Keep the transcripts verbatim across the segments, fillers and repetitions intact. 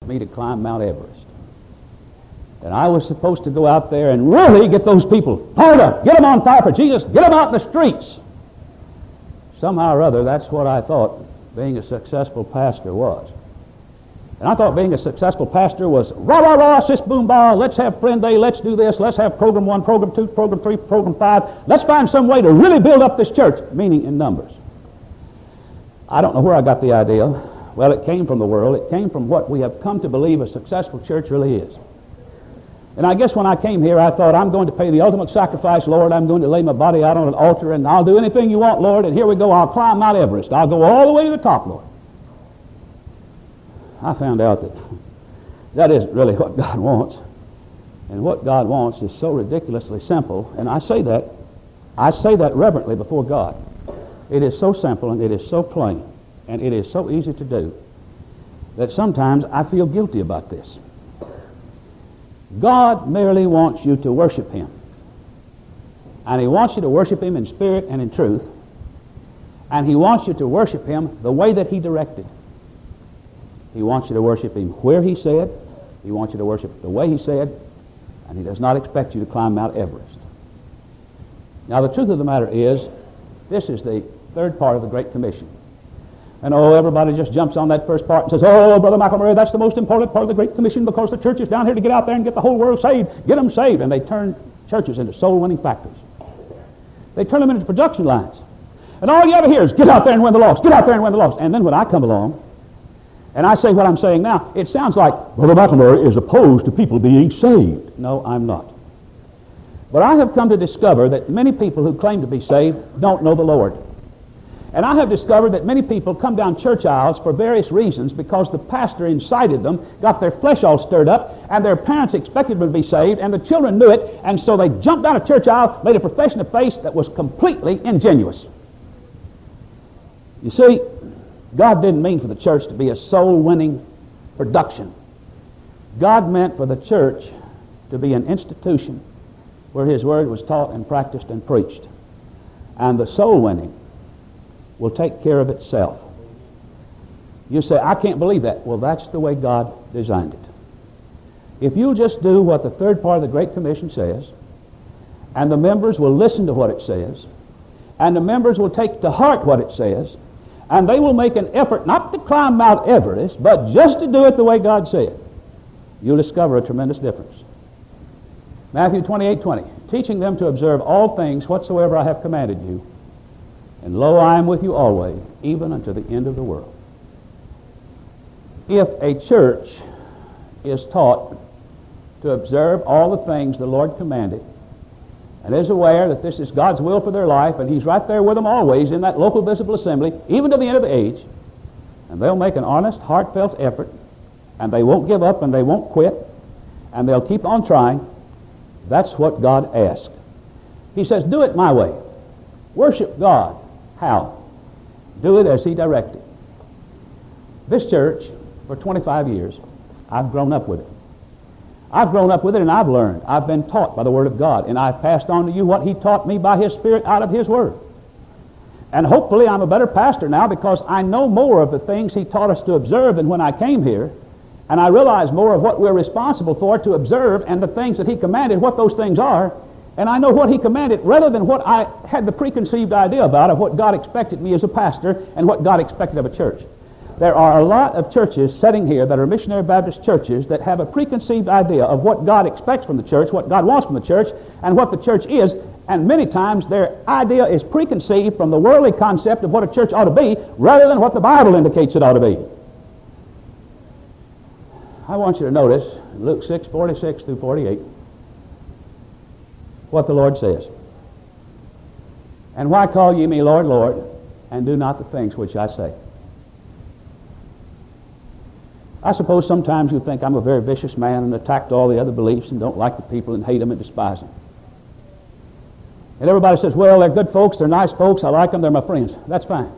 me to climb Mount Everest. And I was supposed to go out there and really get those people fired up, get them on fire for Jesus, get them out in the streets. Somehow or other, that's what I thought being a successful pastor was. And I thought being a successful pastor was rah, rah, rah, sis, boom, bah, let's have friend day, let's do this, let's have program one, program two, program three, program five. Let's find some way to really build up this church, meaning in numbers. I don't know where I got the idea. Well, it came from the world. It came from what we have come to believe a successful church really is. And I guess when I came here, I thought, I'm going to pay the ultimate sacrifice, Lord. I'm going to lay my body out on an altar, and I'll do anything you want, Lord. And here we go. I'll climb Mount Everest. I'll go all the way to the top, Lord. I found out that that isn't really what God wants. And what God wants is so ridiculously simple. And I say that, I say that reverently before God. It is so simple, and it is so plain, and it is so easy to do that sometimes I feel guilty about this. God merely wants you to worship Him. And He wants you to worship Him in spirit and in truth. And He wants you to worship Him the way that He directed. He wants you to worship Him where He said. He wants you to worship the way He said. And He does not expect you to climb Mount Everest. Now, the truth of the matter is, this is the third part of the Great Commission. And oh, everybody just jumps on that first part and says, oh, Brother McElmurray, that's the most important part of the Great Commission because the church is down here to get out there and get the whole world saved. Get them saved. And they turn churches into soul-winning factories. They turn them into production lines. And all you ever hear is, get out there and win the lost. Get out there and win the lost. And then when I come along and I say what I'm saying now, it sounds like Brother McElmurray is opposed to people being saved. No, I'm not. But I have come to discover that many people who claim to be saved don't know the Lord. And I have discovered that many people come down church aisles for various reasons because the pastor incited them, got their flesh all stirred up, and their parents expected them to be saved, and the children knew it, and so they jumped down a church aisle, made a profession of faith that was completely ingenuous. You see, God didn't mean for the church to be a soul-winning production. God meant for the church to be an institution where His Word was taught and practiced and preached. And the soul-winning will take care of itself. You say, I can't believe that. Well, that's the way God designed it. If you'll just do what the third part of the Great Commission says, and the members will listen to what it says, and the members will take to heart what it says, and they will make an effort not to climb Mount Everest, but just to do it the way God said, you'll discover a tremendous difference. Matthew twenty-eight twenty, teaching them to observe all things whatsoever I have commanded you. And lo, I am with you always, even unto the end of the world. If a church is taught to observe all the things the Lord commanded, and is aware that this is God's will for their life, and He's right there with them always in that local visible assembly, even to the end of the age, and they'll make an honest, heartfelt effort, and they won't give up, and they won't quit, and they'll keep on trying, that's what God asks. He says, do it my way. Worship God. How? Do it as He directed. This church, for twenty-five years, I've grown up with it. I've grown up with it and I've learned. I've been taught by the Word of God, and I've passed on to you what He taught me by His Spirit out of His Word. And hopefully I'm a better pastor now because I know more of the things He taught us to observe than when I came here, and I realize more of what we're responsible for to observe and the things that He commanded, what those things are. And I know what He commanded rather than what I had the preconceived idea about of what God expected me as a pastor and what God expected of a church. There are a lot of churches sitting here that are missionary Baptist churches that have a preconceived idea of what God expects from the church, what God wants from the church, and what the church is. And many times their idea is preconceived from the worldly concept of what a church ought to be rather than what the Bible indicates it ought to be. I want you to notice Luke six forty-six through forty-eight. What the Lord says. And why call ye me Lord, Lord, and do not the things which I say? I suppose sometimes you think I'm a very vicious man and attack all the other beliefs and don't like the people and hate them and despise them. And everybody says, well, they're good folks, they're nice folks, I like them, they're my friends. That's fine.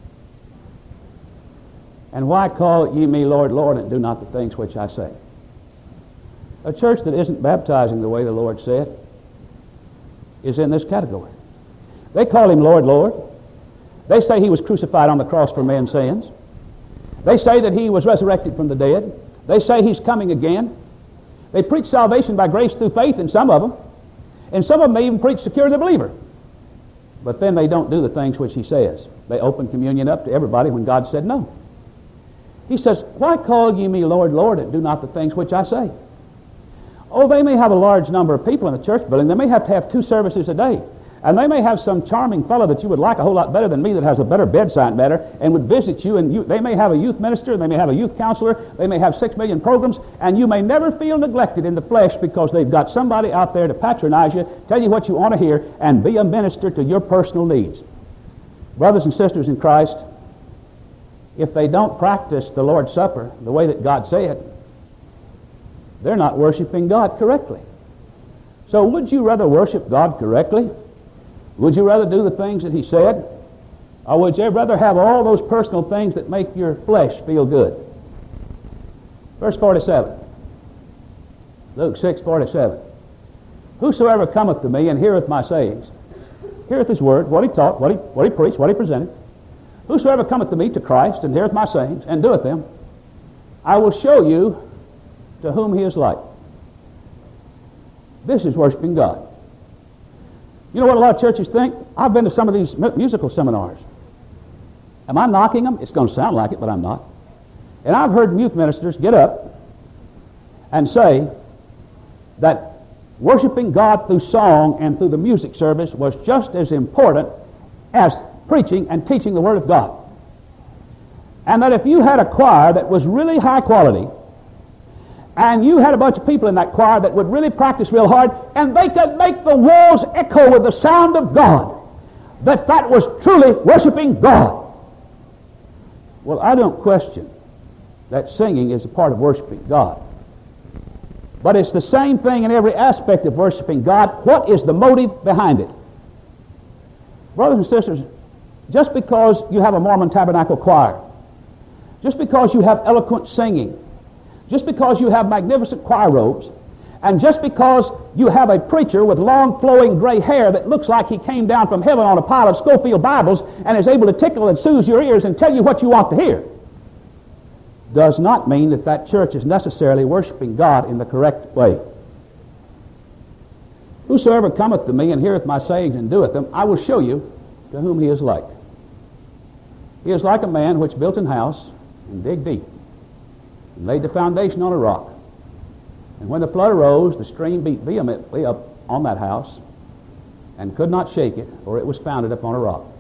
And why call ye me Lord, Lord, and do not the things which I say? A church that isn't baptizing the way the Lord said is in this category. They call Him Lord, Lord. They say He was crucified on the cross for men's sins. They say that He was resurrected from the dead. They say He's coming again. They preach salvation by grace through faith in some of them. And some of them may even preach secure the believer. But then they don't do the things which He says. They open communion up to everybody when God said no. He says, why call ye me Lord, Lord, and do not the things which I say? Oh, they may have a large number of people in the church building. They may have to have two services a day. And they may have some charming fellow that you would like a whole lot better than me that has a better bedside matter and would visit you. And you, they may have a youth minister, they may have a youth counselor, they may have six million programs, and you may never feel neglected in the flesh because they've got somebody out there to patronize you, tell you what you want to hear, and be a minister to your personal needs. Brothers and sisters in Christ, if they don't practice the Lord's Supper the way that God said, they're not worshiping God correctly. So would you rather worship God correctly? Would you rather do the things that He said? Or would you rather have all those personal things that make your flesh feel good? Verse forty-seven. Luke six forty-seven. Whosoever cometh to me and heareth my sayings, heareth His word, what He taught, what He, what he preached, what He presented. Whosoever cometh to me, to Christ, and heareth my sayings, and doeth them, I will show you to whom He is like. This is worshiping God. You know what a lot of churches think? I've been to some of these musical seminars. Am I knocking them? It's going to sound like it, but I'm not. And I've heard youth ministers get up and say that worshiping God through song and through the music service was just as important as preaching and teaching the Word of God. And that if you had a choir that was really high quality, and you had a bunch of people in that choir that would really practice real hard, and they could make the walls echo with the sound of God, that that was truly worshiping God. Well, I don't question that singing is a part of worshiping God. But it's the same thing in every aspect of worshiping God. What is the motive behind it? Brothers and sisters, just because you have a Mormon Tabernacle choir, just because you have eloquent singing, just because you have magnificent choir robes, and just because you have a preacher with long flowing gray hair that looks like he came down from heaven on a pile of Schofield Bibles and is able to tickle and soothe your ears and tell you what you want to hear, does not mean that that church is necessarily worshiping God in the correct way. Whosoever cometh to me and heareth my sayings and doeth them, I will show you to whom he is like. He is like a man which built an house and digged deep, and laid the foundation on a rock. And when the flood arose, the stream beat vehemently up on that house, and could not shake it, for it was founded upon a rock.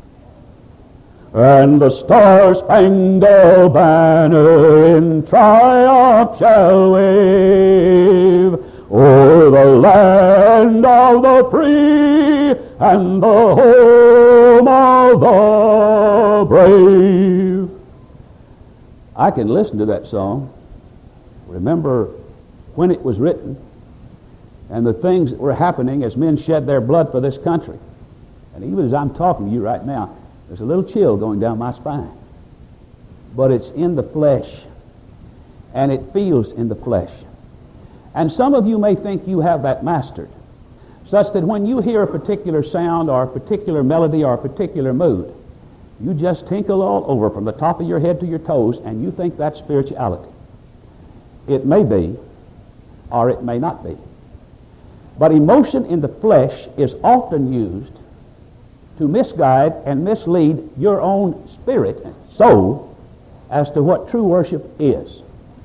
And the star-spangled banner in triumph shall wave o'er the land of the free and the home of the brave. I can listen to that song, remember when it was written, and the things that were happening as men shed their blood for this country. And even as I'm talking to you right now, there's a little chill going down my spine. But it's in the flesh, and it feels in the flesh. And some of you may think you have that mastered, such that when you hear a particular sound or a particular melody or a particular mood, you just tinkle all over from the top of your head to your toes, and you think that's spirituality. It may be, or it may not be. But emotion in the flesh is often used to misguide and mislead your own spirit and soul as to what true worship is.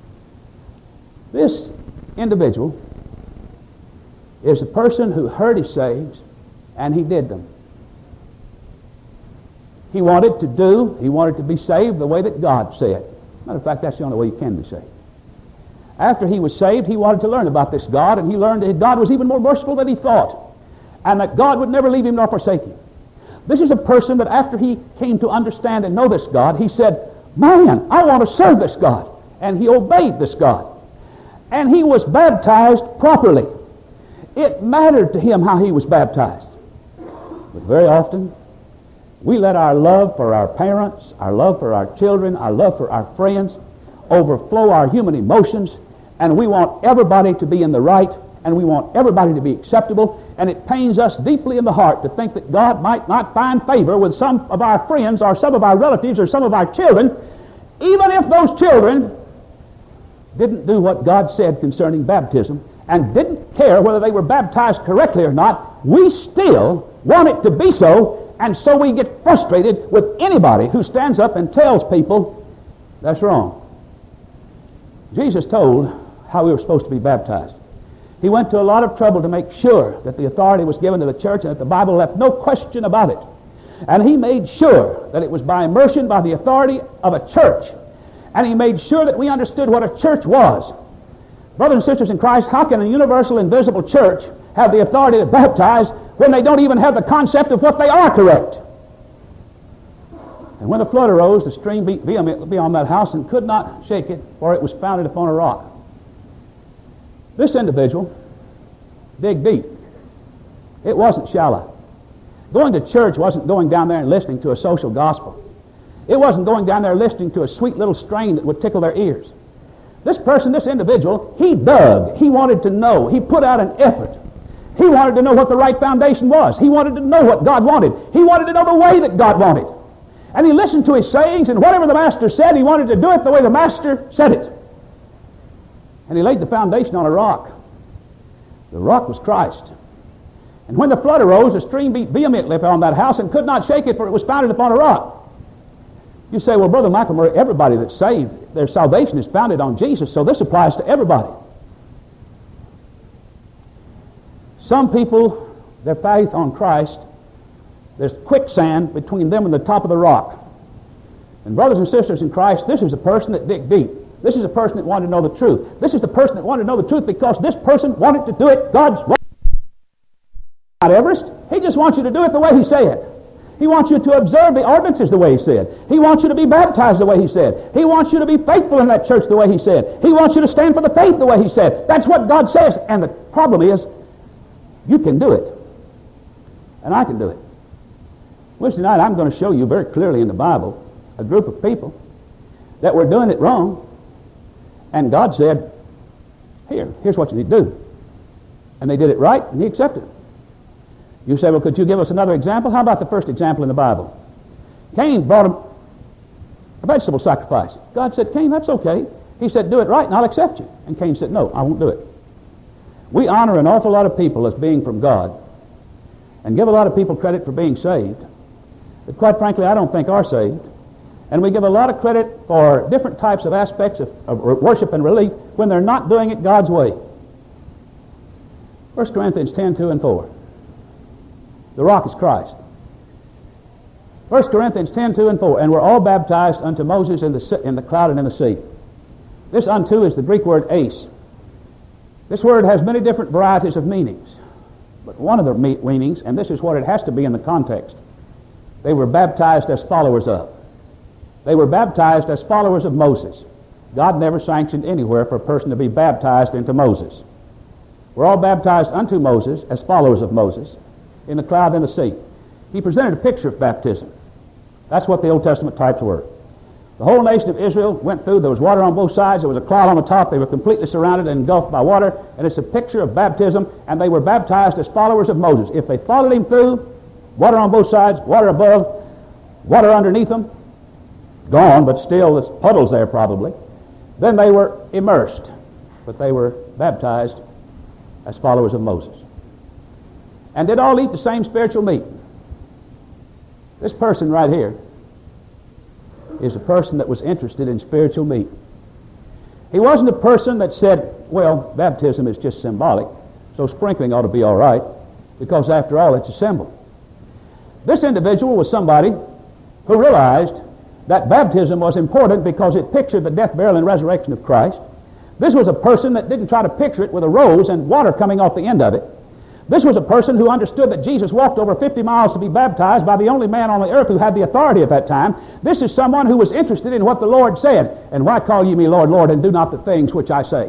This individual is a person who heard his sayings and he did them. He wanted to do, he wanted to be saved the way that God said. Matter of fact, that's the only way you can be saved. After he was saved, he wanted to learn about this God, and he learned that God was even more merciful than he thought, and that God would never leave him nor forsake him. This is a person that after he came to understand and know this God, he said, man, I want to serve this God. And he obeyed this God. And he was baptized properly. It mattered to him how he was baptized. But very often, we let our love for our parents, our love for our children, our love for our friends overflow our human emotions, and we want everybody to be in the right, and we want everybody to be acceptable, and it pains us deeply in the heart to think that God might not find favor with some of our friends or some of our relatives or some of our children, even if those children didn't do what God said concerning baptism and didn't care whether they were baptized correctly or not, we still want it to be so, and so we get frustrated with anybody who stands up and tells people that's wrong. Jesus told how we were supposed to be baptized. He went to a lot of trouble to make sure that the authority was given to the church and that the Bible left no question about it. And he made sure that it was by immersion by the authority of a church. And he made sure that we understood what a church was. Brothers and sisters in Christ, how can a universal invisible church have the authority to baptize when they don't even have the concept of what they are correct? And when the flood arose, the stream beat vehemently on that house and could not shake it, for it was founded upon a rock. This individual dig deep. It wasn't shallow. Going to church wasn't going down there and listening to a social gospel. It wasn't going down there listening to a sweet little strain that would tickle their ears. This person, this individual, he dug. He wanted to know. He put out an effort. He wanted to know what the right foundation was. He wanted to know what God wanted. He wanted to know the way that God wanted. And he listened to his sayings, and whatever the master said, he wanted to do it the way the master said it. And he laid the foundation on a rock. The rock was Christ. And when the flood arose, the stream beat vehemently upon that house and could not shake it, for it was founded upon a rock. You say, well, Brother Michael Murray, everybody that's saved, their salvation is founded on Jesus, so this applies to everybody. Some people, their faith on Christ, there's quicksand between them and the top of the rock. And brothers and sisters in Christ, this is a person that dig deep. This is a person that wanted to know the truth. This is the person that wanted to know the truth because this person wanted to do it God's way. Not Everest. He just wants you to do it the way he said. He wants you to observe the ordinances the way he said. He wants you to be baptized the way he said. He wants you to be faithful in that church the way he said. He wants you to stand for the faith the way he said. That's what God says. And the problem is, you can do it. And I can do it. Wednesday night, I'm going to show you very clearly in the Bible a group of people that were doing it wrong. And God said, here, here's what you need to do. And they did it right, and he accepted it. You say, well, could you give us another example? How about the first example in the Bible? Cain brought him a vegetable sacrifice. God said, Cain, that's okay. He said, do it right, and I'll accept you. And Cain said, no, I won't do it. We honor an awful lot of people as being from God and give a lot of people credit for being saved, but quite frankly, I don't think are saved. And we give a lot of credit for different types of aspects of, of worship and relief when they're not doing it God's way. First Corinthians ten, two and four. The rock is Christ. First Corinthians ten, two and four. And we're all baptized unto Moses in the, in the cloud and in the sea. This unto is the Greek word eis. This word has many different varieties of meanings. But one of the meanings, and this is what it has to be in the context, they were baptized as followers of. They were baptized as followers of Moses. God never sanctioned anywhere for a person to be baptized into Moses. We're all baptized unto Moses as followers of Moses in the cloud and the sea. He presented a picture of baptism. That's what the Old Testament types were. The whole nation of Israel went through. There was water on both sides. There was a cloud on the top. They were completely surrounded and engulfed by water. And it's a picture of baptism. And they were baptized as followers of Moses. If they followed him through, water on both sides, water above, water underneath them, gone, but still there's puddles there probably, then they were immersed. But they were baptized as followers of Moses. And did all eat the same spiritual meat. This person right here is a person that was interested in spiritual meat. He wasn't a person that said, well, baptism is just symbolic, so sprinkling ought to be all right, because after all, it's a symbol. This individual was somebody who realized that baptism was important because it pictured the death, burial, and resurrection of Christ. This was a person that didn't try to picture it with a rose and water coming off the end of it. This was a person who understood that Jesus walked over fifty miles to be baptized by the only man on the earth who had the authority at that time. This is someone who was interested in what the Lord said. And why call ye me Lord, Lord, and do not the things which I say?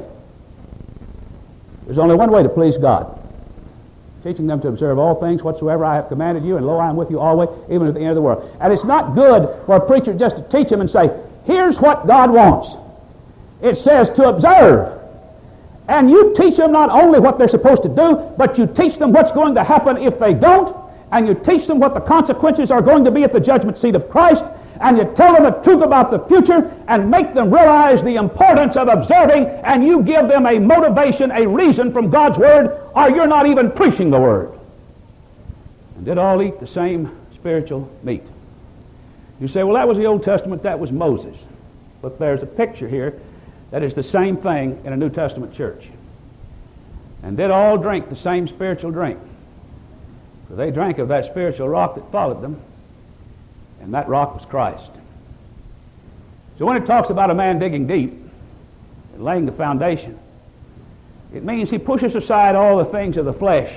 There's only one way to please God. Teaching them to observe all things whatsoever I have commanded you, and lo, I am with you always, even to the end of the world. And it's not good for a preacher just to teach them and say, here's what God wants. It says to observe. And you teach them not only what they're supposed to do, but you teach them what's going to happen if they don't, and you teach them what the consequences are going to be at the judgment seat of Christ, and you tell them the truth about the future and make them realize the importance of observing, and you give them a motivation, a reason from God's Word, or you're not even preaching the Word. And did all eat the same spiritual meat. You say, well, that was the Old Testament, that was Moses. But there's a picture here that is the same thing in a New Testament church. And did all drink the same spiritual drink. For they drank of that spiritual rock that followed them, and that rock was Christ. So when it talks about a man digging deep and laying the foundation, it means he pushes aside all the things of the flesh,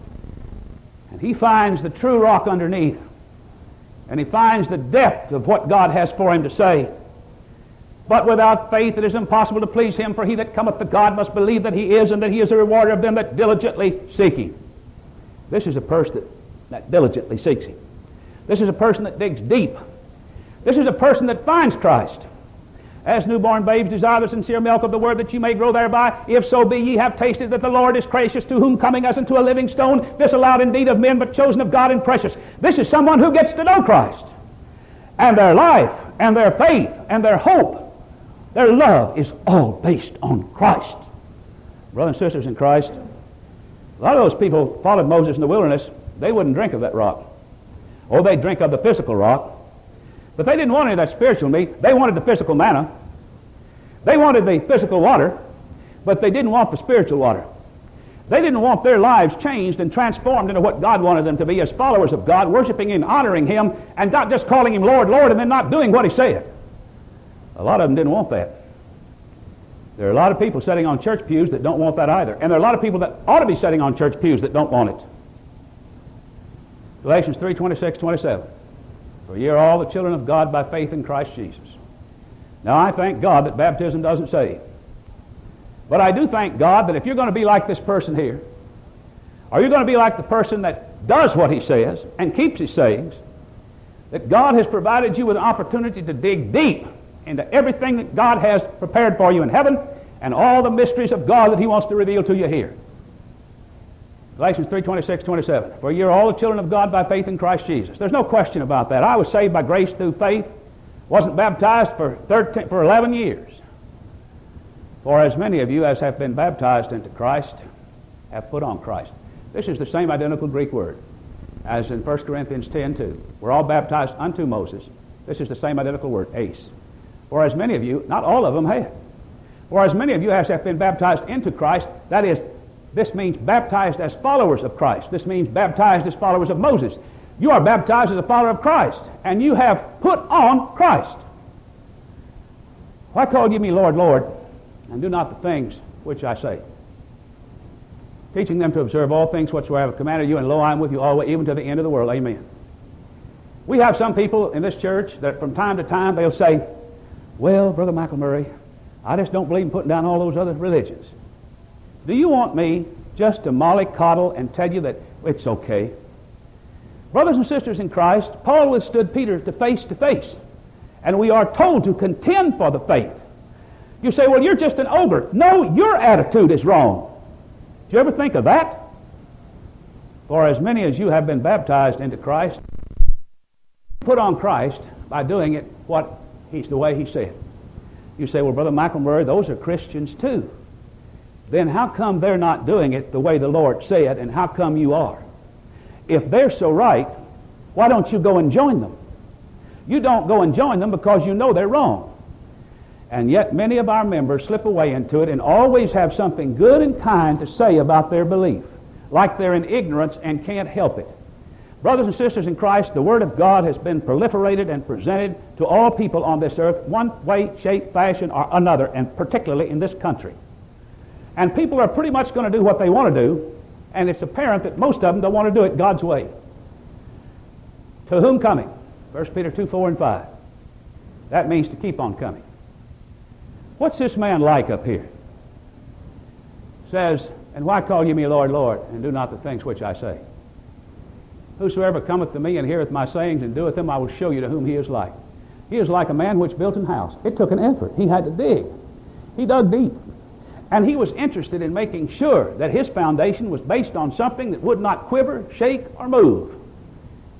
and he finds the true rock underneath, and he finds the depth of what God has for him to say. But without faith it is impossible to please him, for he that cometh to God must believe that he is, and that he is a rewarder of them that diligently seek him. This is a person that, that diligently seeks him. This is a person that digs deep. This is a person that finds Christ. As newborn babes desire the sincere milk of the word, that ye may grow thereby. If so be ye have tasted that the Lord is gracious, to whom coming as unto a living stone, disallowed indeed of men, but chosen of God and precious. This is someone who gets to know Christ. And their life, and their faith, and their hope, their love is all based on Christ. Brothers and sisters in Christ, a lot of those people followed Moses in the wilderness. They wouldn't drink of that rock. Or they'd drink of the physical rock. But they didn't want any of that spiritual meat. They wanted the physical manna. They wanted the physical water, but they didn't want the spiritual water. They didn't want their lives changed and transformed into what God wanted them to be as followers of God, worshiping and honoring Him, and not just calling Him Lord, Lord, and then not doing what He said. A lot of them didn't want that. There are a lot of people sitting on church pews that don't want that either. And there are a lot of people that ought to be sitting on church pews that don't want it. Galatians three, twenty-six, twenty-seven. For ye are all the children of God by faith in Christ Jesus. Now I thank God that baptism doesn't save. But I do thank God that if you're going to be like this person here, or you're going to be like the person that does what he says and keeps his sayings, that God has provided you with an opportunity to dig deep into everything that God has prepared for you in heaven and all the mysteries of God that He wants to reveal to you here. Galatians three, twenty-six, twenty-seven. For ye are all the children of God by faith in Christ Jesus. There's no question about that. I was saved by grace through faith. Wasn't baptized for thirteen, for eleven years. For as many of you as have been baptized into Christ have put on Christ. This is the same identical Greek word as in First Corinthians ten, two. We're all baptized unto Moses. This is the same identical word, eis. For as many of you, not all of them have. For as many of you as have been baptized into Christ, that is, this means baptized as followers of Christ. This means baptized as followers of Moses. You are baptized as a follower of Christ, and you have put on Christ. Why call ye me Lord, Lord, and do not the things which I say? Teaching them to observe all things whatsoever I have commanded you, and lo, I am with you always, even to the end of the world. Amen. We have some people in this church that from time to time they'll say, well, Brother McElmurray, I just don't believe in putting down all those other religions. Do you want me just to mollycoddle and tell you that it's okay? Brothers and sisters in Christ, Paul withstood Peter to face to face, and we are told to contend for the faith. You say, well, you're just an ogre. No, your attitude is wrong. Do you ever think of that? For as many as you have been baptized into Christ, put on Christ by doing it what He's the way He said. You say, well, Brother McElmurray, those are Christians too. Then how come they're not doing it the way the Lord said, and how come you are? If they're so right, why don't you go and join them? You don't go and join them because you know they're wrong. And yet many of our members slip away into it and always have something good and kind to say about their belief, like they're in ignorance and can't help it. Brothers and sisters in Christ, the Word of God has been proliferated and presented to all people on this earth, one way, shape, fashion, or another, and particularly in this country. And people are pretty much going to do what they want to do, and it's apparent that most of them don't want to do it God's way. To whom coming? First Peter two, four, and five. That means to keep on coming. What's this man like up here? Says, and why call ye me Lord, Lord, and do not the things which I say? Whosoever cometh to me and heareth my sayings and doeth them, I will show you to whom he is like. He is like a man which built an house. It took an effort. He had to dig. He dug deep. And he was interested in making sure that his foundation was based on something that would not quiver, shake, or move.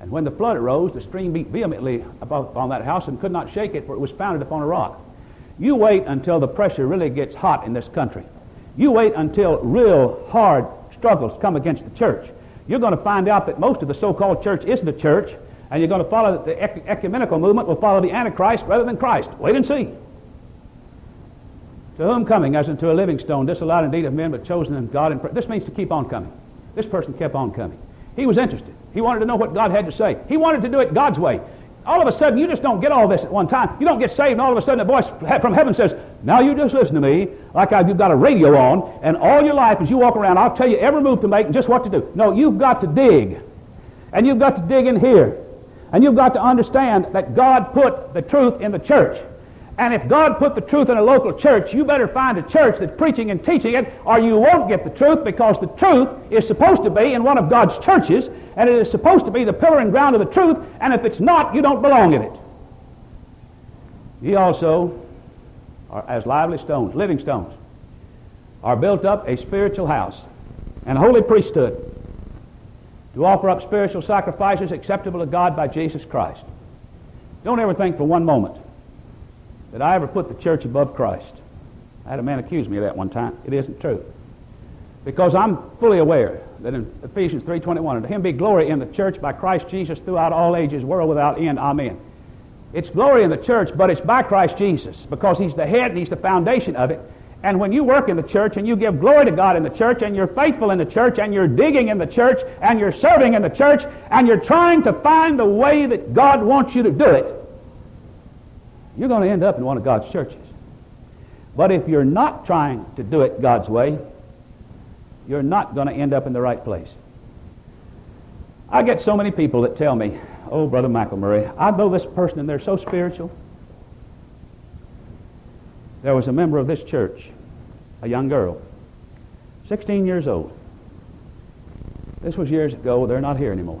And when the flood arose, the stream beat vehemently upon that house and could not shake it, for it was founded upon a rock. You wait until the pressure really gets hot in this country. You wait until real hard struggles come against the church. You're going to find out that most of the so-called church isn't a church, and you're going to follow that the ec- ecumenical movement will follow the Antichrist rather than Christ. Wait and see. To whom coming, as unto a living stone, disallowed indeed of men, but chosen in God. And pr- this means to keep on coming. This person kept on coming. He was interested. He wanted to know what God had to say. He wanted to do it God's way. All of a sudden, you just don't get all this at one time. You don't get saved, and all of a sudden a voice from heaven says, now you just listen to me, like I've, you've got a radio on, and all your life as you walk around, I'll tell you every move to make and just what to do. No, you've got to dig. And you've got to dig in here. And you've got to understand that God put the truth in the church. And if God put the truth in a local church, you better find a church that's preaching and teaching it, or you won't get the truth, because the truth is supposed to be in one of God's churches, and it is supposed to be the pillar and ground of the truth, and if it's not, you don't belong in it. Ye also are as lively stones, living stones, are built up a spiritual house, and a holy priesthood, to offer up spiritual sacrifices acceptable to God by Jesus Christ. Don't ever think for one moment that I ever put the church above Christ. I had a man accuse me of that one time. It isn't true. Because I'm fully aware that in Ephesians three twenty-one, to him be glory in the church by Christ Jesus throughout all ages, world without end. Amen. It's glory in the church, but it's by Christ Jesus, because he's the head and he's the foundation of it. And when you work in the church and you give glory to God in the church, and you're faithful in the church, and you're digging in the church, and you're serving in the church, and you're trying to find the way that God wants you to do it, you're going to end up in one of God's churches. But if you're not trying to do it God's way, you're not going to end up in the right place. I get so many people that tell me, oh, Brother McElmurray, I know this person and they're so spiritual. There was a member of this church, a young girl, sixteen years old. This was years ago. They're not here anymore.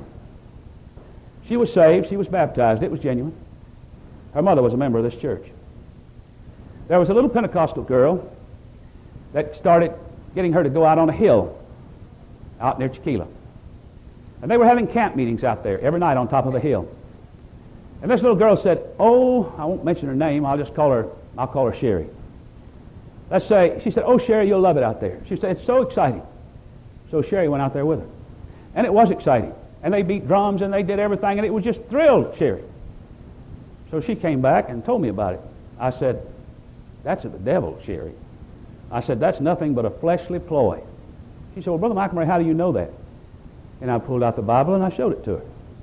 She was saved. She was baptized. It was genuine. Her mother was a member of this church. There was a little Pentecostal girl that started getting her to go out on a hill out near Chiquila. And they were having camp meetings out there every night on top of a hill. And this little girl said, oh, I won't mention her name, I'll just call her, I'll call her Sherry. Let's say, she said, oh, Sherry, you'll love it out there. She said, it's so exciting. So Sherry went out there with her. And it was exciting. And they beat drums and they did everything, and it was just thrilled Sherry. So she came back and told me about it. I said, that's of the devil, Sherry. I said, that's nothing but a fleshly ploy. She said, well, Brother McElmurray, how do you know that? And I pulled out the Bible and I showed it to her.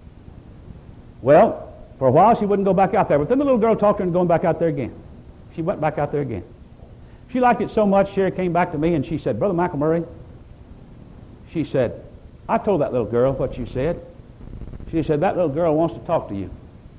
Well, for a while she wouldn't go back out there, but then the little girl talked her into going back out there again. She went back out there again. She liked it so much, Sherry came back to me and she said, Brother McElmurray, she said, I told that little girl what you said. She said, that little girl wants to talk to you.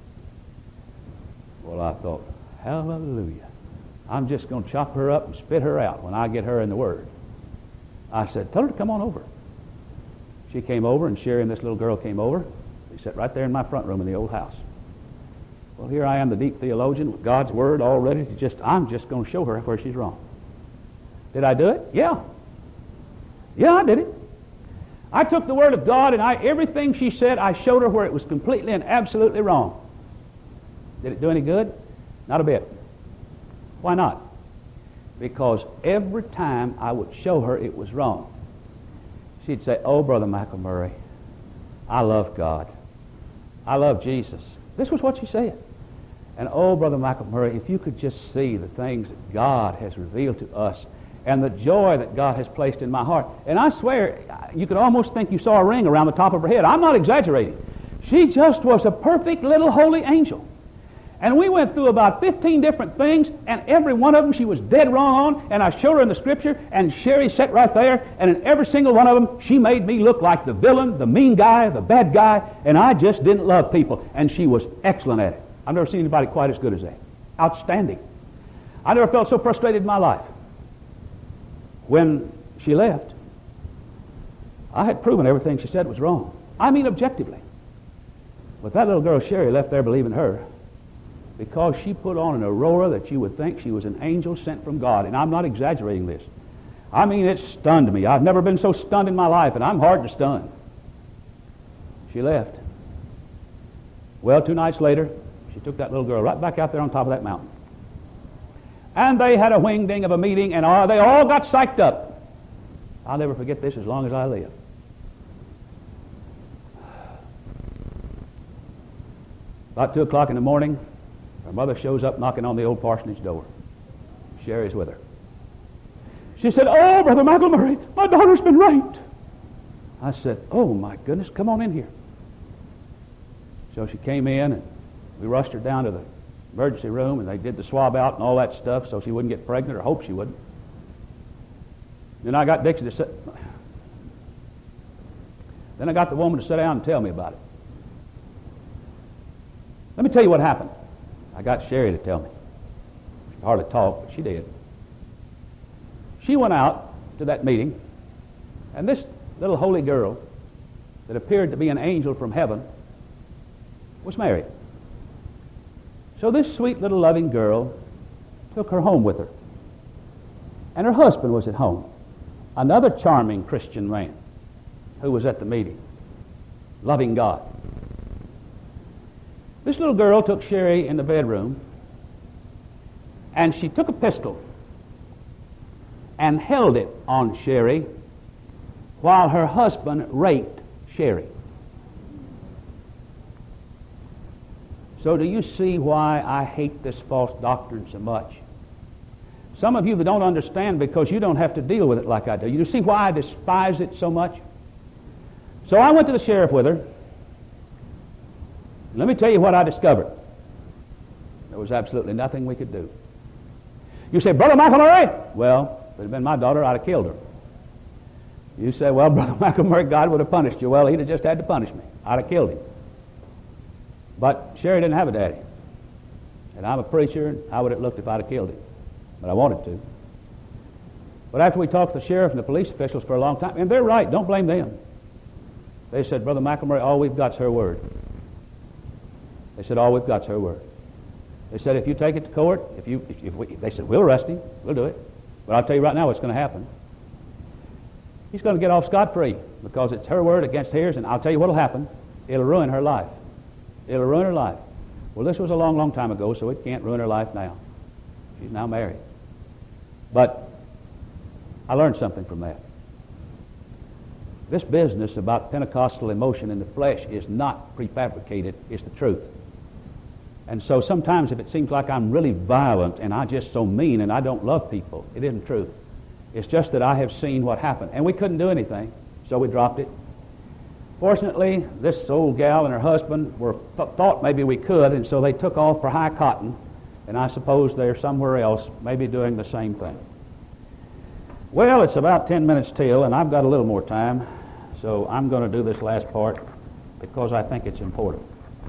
Well, I thought, hallelujah. I'm just going to chop her up and spit her out when I get her in the Word. I said, tell her to come on over. She came over, and Sherry and this little girl came over. They sat right there in my front room in the old house. Well, here I am, the deep theologian, with God's Word all ready to just, I'm just going to show her where she's wrong. Did I do it? Yeah. Yeah, I did it. I took the Word of God, and I everything she said, I showed her where it was completely and absolutely wrong. Did it do any good? Not a bit. Why not? Because every time I would show her it was wrong, she'd say, oh, Brother McElmurray, I love God. I love Jesus. This was what she said. And oh, Brother McElmurray, if you could just see the things that God has revealed to us and the joy that God has placed in my heart. And I swear, you could almost think you saw a ring around the top of her head. I'm not exaggerating. She just was a perfect little holy angel. And we went through about fifteen different things, and every one of them she was dead wrong on, and I showed her in the Scripture, and Sherry sat right there, and in every single one of them, she made me look like the villain, the mean guy, the bad guy, and I just didn't love people, and she was excellent at it. I've never seen anybody quite as good as that. Outstanding. I never felt so frustrated in my life. When she left, I had proven everything she said was wrong. I mean objectively. But that little girl Sherry left there believing her, because she put on an aurora that you would think she was an angel sent from God. And I'm not exaggerating this. I mean, it stunned me. I've never been so stunned in my life, and I'm hard to stun. She left. Well, two nights later, she took that little girl right back out there on top of that mountain. And they had a wing-ding of a meeting, and all, they all got psyched up. I'll never forget this as long as I live. About two o'clock in the morning, her mother shows up knocking on the old parsonage door. Sherry's with her. She said, "Oh, Brother McElmurray, my daughter's been raped." I said, "Oh, my goodness, come on in here." So she came in, and we rushed her down to the emergency room, and they did the swab out and all that stuff so she wouldn't get pregnant, or hope she wouldn't. Then I got Dixie to sit. Then I got the woman to sit down and tell me about it. Let me tell you what happened. I got Sherry to tell me. She hardly talked, but she did. She went out to that meeting, and this little holy girl that appeared to be an angel from heaven was married. So this sweet little loving girl took her home with her. And her husband was at home, another charming Christian man who was at the meeting, loving God. This little girl took Sherry in the bedroom, and she took a pistol and held it on Sherry while her husband raped Sherry. So do you see why I hate this false doctrine so much? Some of you that don't understand because you don't have to deal with it like I do. You see why I despise it so much? So I went to the sheriff with her. Let me tell you what I discovered. There was absolutely nothing we could do. You say, "Brother McElmurray," well, if it had been my daughter, I'd have killed her. You say, "Well, Brother McElmurray, God would have punished you." Well, he'd have just had to punish me. I'd have killed him. But Sherry didn't have a daddy. And I'm a preacher, and how would it look if I'd have killed him? But I wanted to. But after we talked to the sheriff and the police officials for a long time, and they're right, don't blame them. They said, "Brother McElmurray, all we've got's her word." They said, "All we've got's her word." They said, "If you take it to court, if you, if, if we," they said, "we'll arrest him, we'll do it. But I'll tell you right now what's going to happen. He's going to get off scot-free because it's her word against hers, and I'll tell you what'll happen. It'll ruin her life. It'll ruin her life." Well, this was a long, long time ago, so it can't ruin her life now. She's now married. But I learned something from that. This business about Pentecostal emotion in the flesh is not prefabricated, it's the truth. And so sometimes if it seems like I'm really violent and I'm just so mean and I don't love people, it isn't true. It's just that I have seen what happened. And we couldn't do anything, so we dropped it. Fortunately, this old gal and her husband were th- thought maybe we could, and so they took off for High Cotton, and I suppose they're somewhere else, maybe doing the same thing. Well, it's about ten minutes till, and I've got a little more time, so I'm going to do this last part because I think it's important.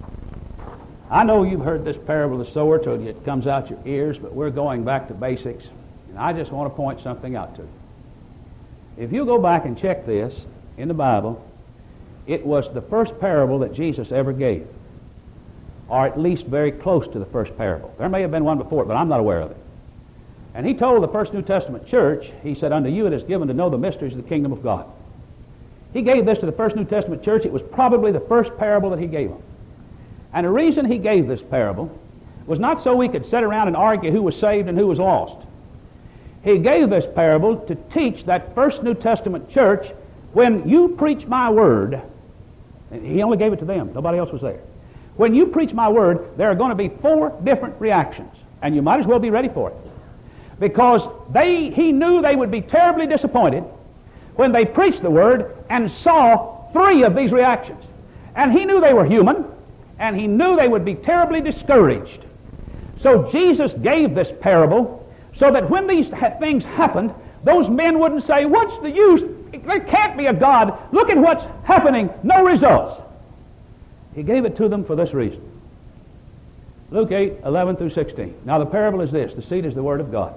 I know you've heard this parable of the sower till it comes out your ears, but we're going back to basics, and I just want to point something out to you. If you go back and check this in the Bible, it was the first parable that Jesus ever gave, or at least very close to the first parable. There may have been one before it, but I'm not aware of it. And he told the first New Testament church, he said, "Unto you it is given to know the mysteries of the kingdom of God." He gave this to the first New Testament church. It was probably the first parable that he gave them. And the reason he gave this parable was not so we could sit around and argue who was saved and who was lost. He gave this parable to teach that first New Testament church, when you preach my word, and he only gave it to them, nobody else was there. When you preach my word, there are going to be four different reactions, and you might as well be ready for it. Because they, he knew they would be terribly disappointed when they preached the word and saw three of these reactions. And he knew they were human, and he knew they would be terribly discouraged. So Jesus gave this parable so that when these ha- things happened, those men wouldn't say, "What's the use? There can't be a God. Look at what's happening. No results." He gave it to them for this reason. Luke eight, eleven through sixteen. Now the parable is this: the seed is the word of God.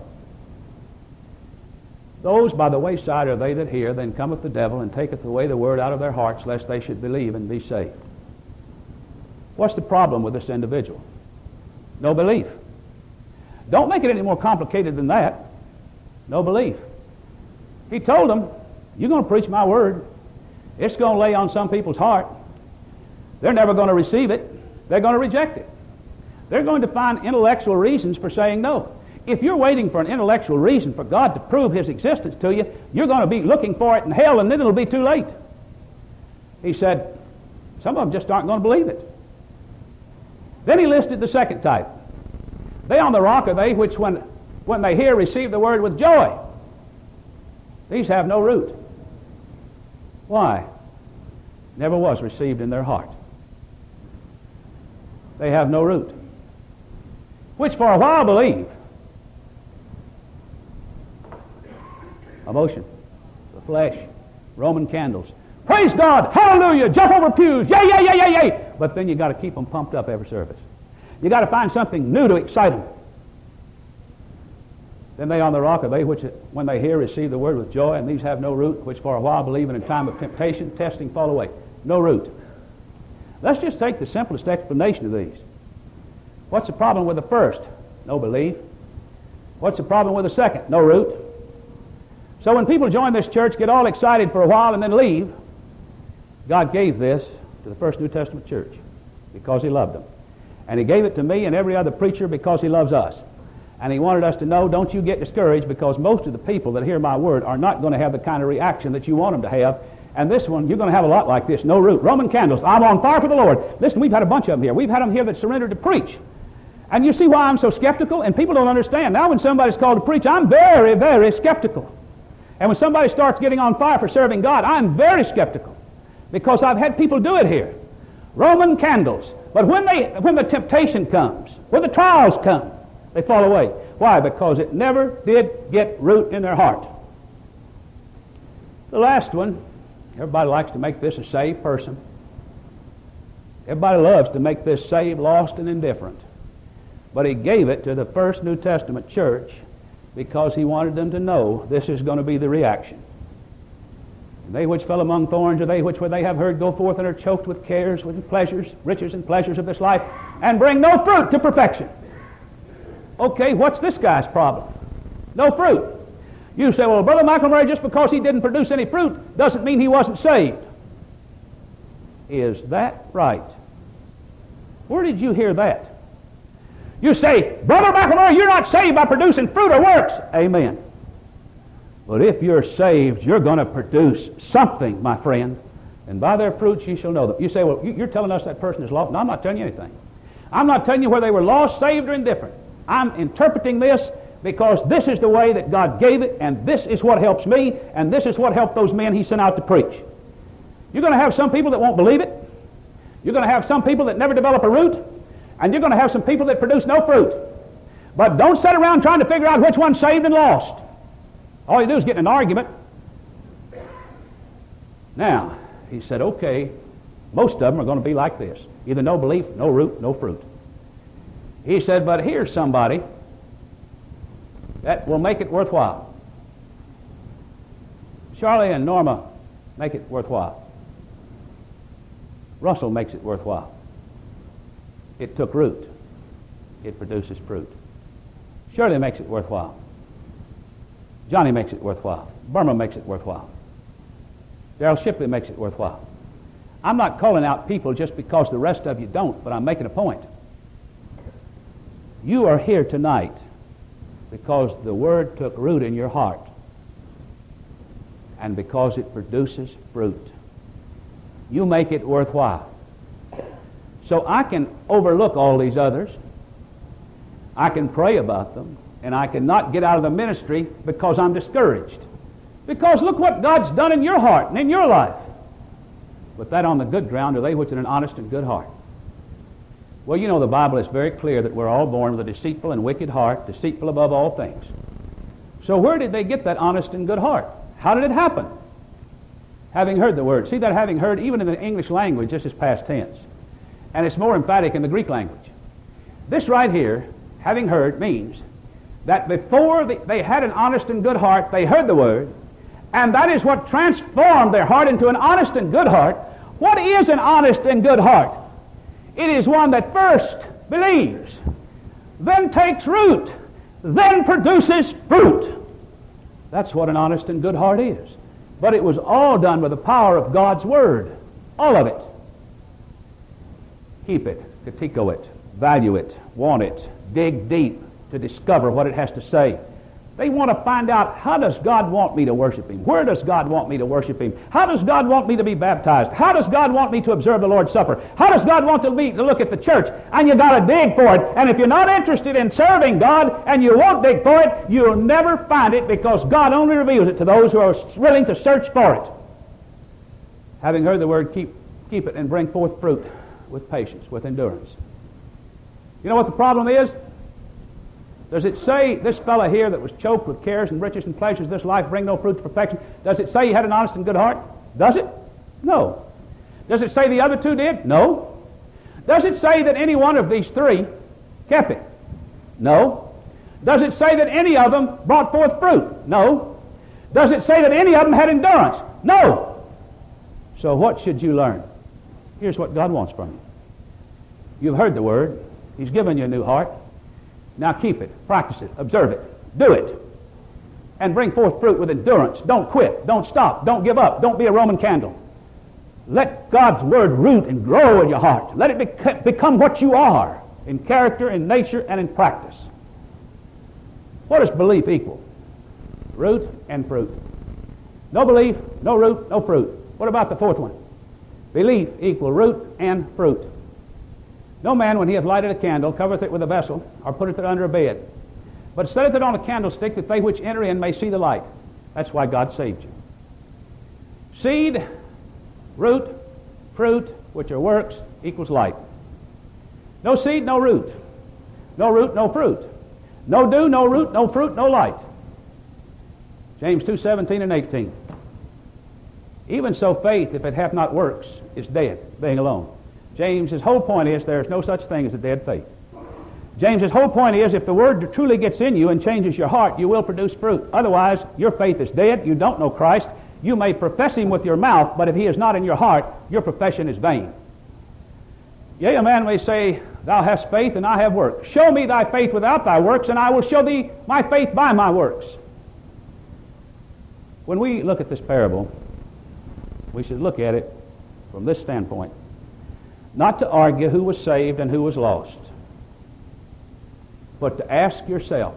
Those by the wayside are they that hear, then cometh the devil and taketh away the word out of their hearts, lest they should believe and be saved. What's the problem with this individual? No belief. Don't make it any more complicated than that. No belief. He told them, "You're going to preach my word. It's going to lay on some people's heart. They're never going to receive it. they're going to reject it. They're going to find intellectual reasons for saying no. If you're waiting for an intellectual reason for God to prove His existence to you, you're going to be looking for it in hell, and then it'll be too late. He said, some of them just aren't going to believe it. Then he listed the second type. They on the rock are they which when, when they hear receive the word with joy. These have no root. Why? Never was received in their heart. They have no root. Which for a while believe. Emotion, the flesh, Roman candles. Praise God, hallelujah, jump over pews, yay, yay, yay, yay, yay. But then you got to keep them pumped up every service. You got to find something new to excite them. Then they on the rock are they which, when they hear, receive the word with joy, and these have no root, which for a while believe, and in time of temptation, testing, fall away. No root. Let's just take the simplest explanation of these. What's the problem with the first? No belief. What's the problem with the second? No root. So when people join this church, get all excited for a while and then leave, God gave this to the first New Testament church because He loved them. And He gave it to me and every other preacher because He loves us. And He wanted us to know, don't you get discouraged, because most of the people that hear my word are not going to have the kind of reaction that you want them to have. And this one, you're going to have a lot like this. No root. Roman candles. I'm on fire for the Lord. Listen, we've had a bunch of them here. We've had them here that surrendered to preach. And you see why I'm so skeptical? And people don't understand. Now when somebody's called to preach, I'm very, very skeptical. And when somebody starts getting on fire for serving God, I'm very skeptical. Because I've had people do it here. Roman candles. But when they, when the temptation comes, when the trials come, they fall away. Why? Because it never did get root in their heart. The last one, everybody likes to make this a saved person. Everybody loves to make this saved, lost, and indifferent. But He gave it to the first New Testament church because He wanted them to know this is going to be the reaction. And they which fell among thorns are they which when they have heard go forth and are choked with cares, with pleasures, riches and pleasures of this life, and bring no fruit to perfection. Okay, what's this guy's problem? No fruit. You say, well, Brother McElmurray, just because he didn't produce any fruit doesn't mean he wasn't saved. Is that right? Where did you hear that? You say, Brother McElmurray, you're not saved by producing fruit or works. Amen. But if you're saved, you're going to produce something, my friend. And by their fruits you shall know them. You say, well, you're telling us that person is lost. No, I'm not telling you anything. I'm not telling you whether they were lost, saved, or indifferent. I'm interpreting this because this is the way that God gave it, and this is what helps me, and this is what helped those men He sent out to preach. You're going to have some people that won't believe it. You're going to have some people that never develop a root. And you're going to have some people that produce no fruit. But don't sit around trying to figure out which one's saved and lost. All you do is get in an argument. Now, he said, okay, most of them are going to be like this. Either no belief, no root, no fruit. He said, but here's somebody that will make it worthwhile. Charlie and Norma make it worthwhile. Russell makes it worthwhile. It took root. It produces fruit. Shirley makes it worthwhile. Johnny makes it worthwhile. Burma makes it worthwhile. Darrell Shipley makes it worthwhile. I'm not calling out people just because the rest of you don't, but I'm making a point. You are here tonight because the Word took root in your heart and because it produces fruit. You make it worthwhile. So I can overlook all these others. I can pray about them, and I cannot get out of the ministry because I'm discouraged. Because look what God's done in your heart and in your life. But that on the good ground are they which in an honest and good heart. Well, you know the Bible is very clear that we're all born with a deceitful and wicked heart, deceitful above all things. So where did they get that honest and good heart? How did it happen? Having heard the word. See that having heard, even in the English language, this is past tense. And it's more emphatic in the Greek language. This right here, having heard, means that before they, they had an honest and good heart, they heard the word, and that is what transformed their heart into an honest and good heart. What is an honest and good heart? It is one that first believes, then takes root, then produces fruit. That's what an honest and good heart is. But it was all done with the power of God's Word. All of it. keep it, critico it, value it, want it, dig deep to discover what it has to say. They want to find out, how does God want me to worship Him? Where does God want me to worship Him? How does God want me to be baptized? How does God want me to observe the Lord's Supper? How does God want to, me to look at the church? And you got to dig for it. And if you're not interested in serving God and you won't dig for it, you'll never find it, because God only reveals it to those who are willing to search for it. Having heard the word, keep, keep it and bring forth fruit with patience, with endurance. You know what the problem is? Does it say this fellow here that was choked with cares and riches and pleasures of this life bring no fruit to perfection? Does it say he had an honest and good heart? Does it? No. Does it say the other two did? No. Does it say that any one of these three kept it? No. Does it say that any of them brought forth fruit? No. Does it say that any of them had endurance? No. So what should you learn? Here's what God wants from you. You've heard the word. He's given you a new heart. Now keep it, practice it, observe it, do it, and bring forth fruit with endurance. Don't quit, don't stop, don't give up, don't be a Roman candle. Let God's word root and grow in your heart. Let it bec- become what you are in character, in nature, and in practice. What does belief equal? Root and fruit. No belief, no root, no fruit. What about the fourth one? Belief equal root and fruit. No man, when he hath lighted a candle, covereth it with a vessel, or putteth it under a bed, but setteth it on a candlestick, that they which enter in may see the light. That's why God saved you. Seed, root, fruit, which are works, equals light. No seed, no root. No root, no fruit. No dew, no root, no fruit, no light. James two seventeen and eighteen. Even so faith, if it hath not works, is dead, being alone. James's whole point is there is no such thing as a dead faith. James's whole point is if the word truly gets in you and changes your heart, you will produce fruit. Otherwise, your faith is dead. You don't know Christ. You may profess Him with your mouth, but if He is not in your heart, your profession is vain. Yea, a man may say, Thou hast faith and I have works. Show me thy faith without thy works, and I will show thee my faith by my works. When we look at this parable, we should look at it from this standpoint. Not to argue who was saved and who was lost, but to ask yourself,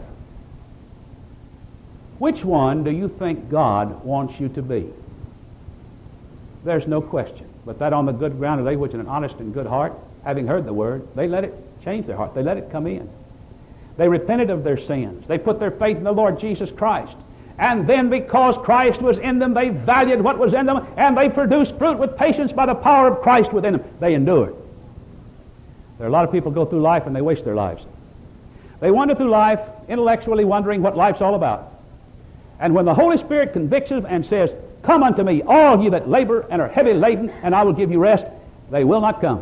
which one do you think God wants you to be? There's no question. But that on the good ground of they which in an honest and good heart, having heard the word, they let it change their heart. They let it come in. They repented of their sins. They put their faith in the Lord Jesus Christ. And then because Christ was in them, they valued what was in them, and they produced fruit with patience by the power of Christ within them. They endured. There are a lot of people who go through life and they waste their lives. They wander through life intellectually wondering what life's all about. And when the Holy Spirit convicts them and says, Come unto me, all ye that labor and are heavy laden, and I will give you rest, they will not come.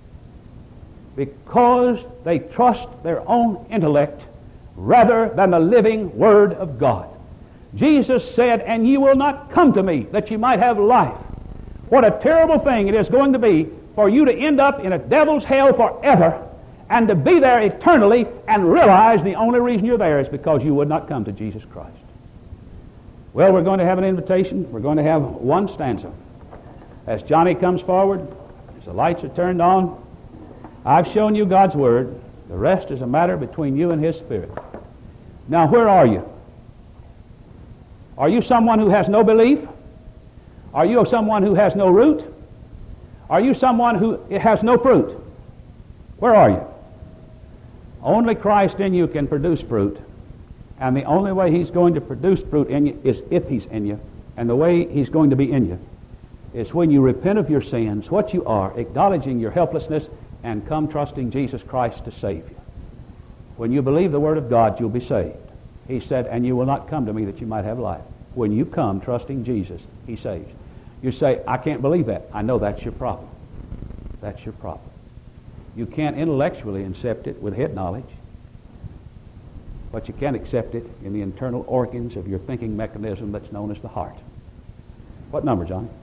Because they trust their own intellect rather than the living Word of God. Jesus said, And ye will not come to me, that ye might have life. What a terrible thing it is going to be for you to end up in a devil's hell forever, and to be there eternally and realize the only reason you're there is because you would not come to Jesus Christ. Well, we're going to have an invitation. We're going to have one stanza. As Johnny comes forward, as the lights are turned on, I've shown you God's Word. The rest is a matter between you and His Spirit. Now, where are you? Are you someone who has no belief? Are you someone who has no root? Are you someone who has no fruit? Where are you? Only Christ in you can produce fruit. And the only way He's going to produce fruit in you is if He's in you. And the way He's going to be in you is when you repent of your sins, what you are, acknowledging your helplessness, and come trusting Jesus Christ to save you. When you believe the Word of God, you'll be saved. He said, and you will not come to me that you might have life. When you come trusting Jesus, He saves. You say, I can't believe that. I know that's your problem. That's your problem. You can't intellectually accept it with head knowledge, but you can accept it in the internal organs of your thinking mechanism that's known as the heart. What number, John?